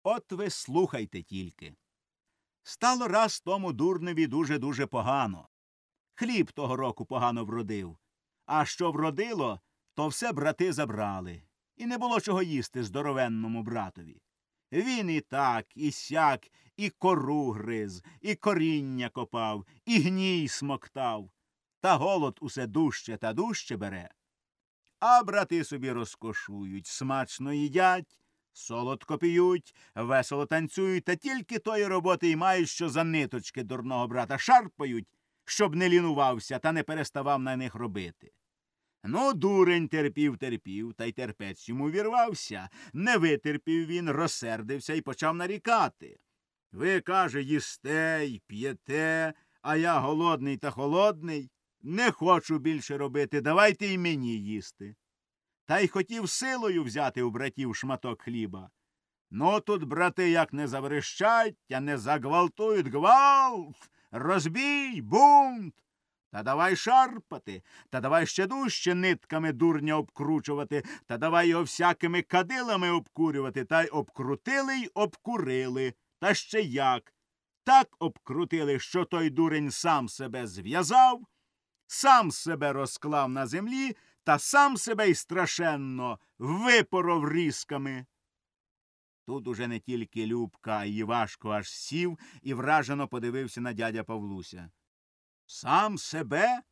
От ви слухайте тільки. Стало раз тому дурневі дуже-дуже погано. Хліб того року погано вродив. А що вродило, то все брати забрали. І не було чого їсти здоровенному братові. Він і так, і сяк, і кору гриз, і коріння копав, і гній смоктав. Та голод усе дужче та дужче бере. А брати собі розкошують, смачно їдять, солодко п'ють, весело танцюють, та тільки тої роботи й мають, що за ниточки дурного брата шарпають, щоб не лінувався та не переставав на них робити. Ну, дурень терпів, та й терпець йому вірвався. Не витерпів він, розсердився і почав нарікати. Ви, каже, їсте й п'єте, а я голодний та холодний. Не хочу більше робити, давайте й мені їсти. Та й хотів силою взяти у братів шматок хліба. Ну, тут брати як не заверещать, а не загвалтують. Гвалт, розбій, бунт. Та давай шарпати, та давай ще дужче нитками дурня обкручувати, та давай його всякими кадилами обкурювати, та й обкрутили й обкурили. Та ще як. Так обкрутили, що той дурень сам себе зв'язав, сам себе розклав на землі, та сам себе й страшенно випоров різками. Тут уже не тільки Любка, а й Івашко аж сів і вражено подивився на дядя Павлуся. Сам себе?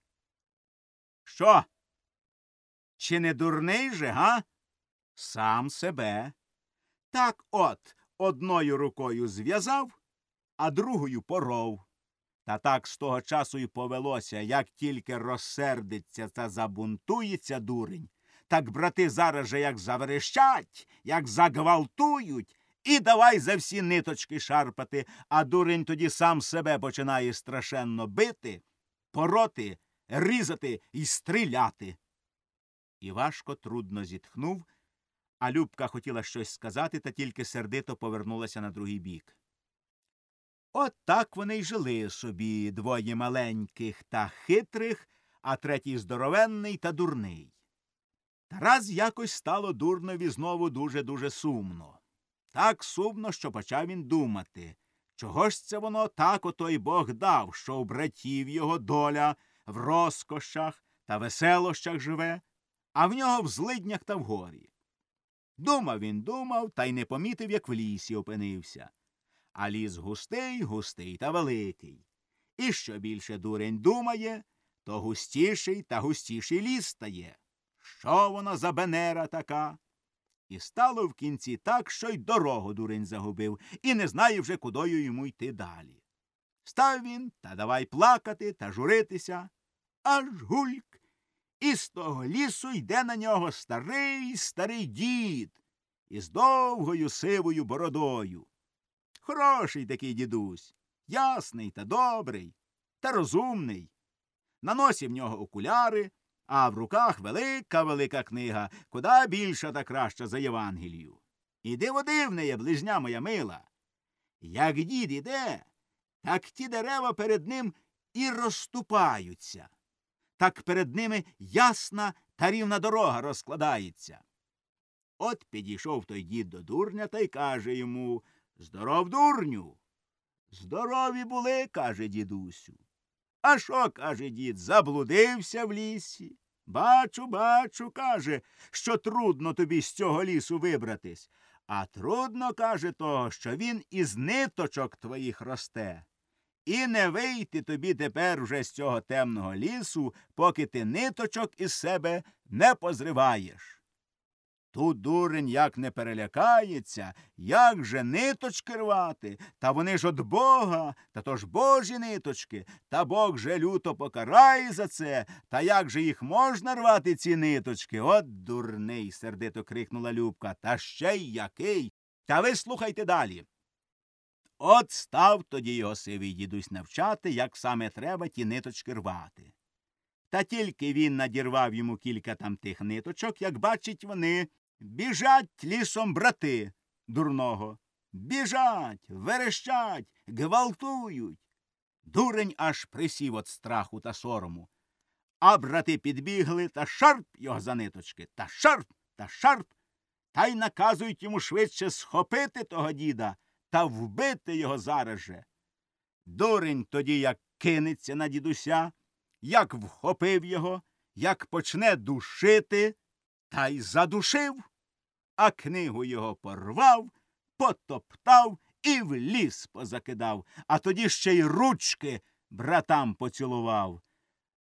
Що? Чи не дурний же, га? Сам себе. Так от, одною рукою зв'язав, а другою поров. Та так з того часу й повелося, як тільки розсердиться та забунтується дурень, так брати зараз же як заверещать, як загвалтують, і давай за всі ниточки шарпати, а дурень тоді сам себе починає страшенно бити, пороти, різати і стріляти. Івашко трудно зітхнув, а Любка хотіла щось сказати, та тільки сердито повернулася на другий бік. От так вони й жили собі, двоє маленьких та хитрих, а третій здоровенний та дурний. Та раз якось стало дурнові знову дуже-дуже сумно. Так сумно, що почав він думати, чого ж це воно так ото й Бог дав, що у братів його доля в розкошах та веселощах живе, а в нього в злиднях та в горі. Думав він, та й не помітив, як в лісі опинився. А ліс густий, густий та великий. І що більше дурень думає, то густіший та густіший ліс стає. Що воно за бенера така? І стало в кінці так, що й дорогу дурень загубив, і не знає вже, кудою йому йти далі. Став він, та давай плакати та журитися, аж гульк. І з того лісу йде на нього старий дід із довгою сивою бородою. Хороший такий дідусь, ясний та добрий, та розумний. На носі в нього окуляри, а в руках велика книга, куда більша та краща за Євангелію. І диво дивне є, ближня моя мила. Як дід іде, так ті дерева перед ним і розступаються. Так перед ними ясна та рівна дорога розкладається. От підійшов той дід до дурня та й каже йому: «Здоров, дурню!» «Здорові були», – каже дідусю. «А що?» – каже дід, заблудився в лісі. Бачу, каже, що трудно тобі з цього лісу вибратись. А трудно, каже, того, що він із ниточок твоїх росте. І не вийти тобі тепер вже з цього темного лісу, поки ти ниточок із себе не позриваєш. Тут дурень як не перелякається, як же ниточки рвати, та вони ж от Бога, та то ж Божі ниточки, та Бог же люто покарає за це, та як же їх можна рвати, ці ниточки? От дурний, сердито крикнула Любка, та ще й який. Та ви слухайте далі. От став тоді його сивий дідусь навчати, як саме треба ті ниточки рвати. Та тільки він надірвав йому кілька там тих ниточок, як бачить вони, біжать лісом брати дурного. Біжать, верещать, гвалтують. Дурень аж присів від страху та сорому. А брати підбігли та шарп його за ниточки, та шарп, та й наказують йому швидше схопити того діда та вбити його зараз же. Дурень тоді як кинеться на дідуся, як вхопив його, як почне душити, та й задушив, а книгу його порвав, потоптав і в ліс позакидав, а тоді ще й ручки братам поцілував.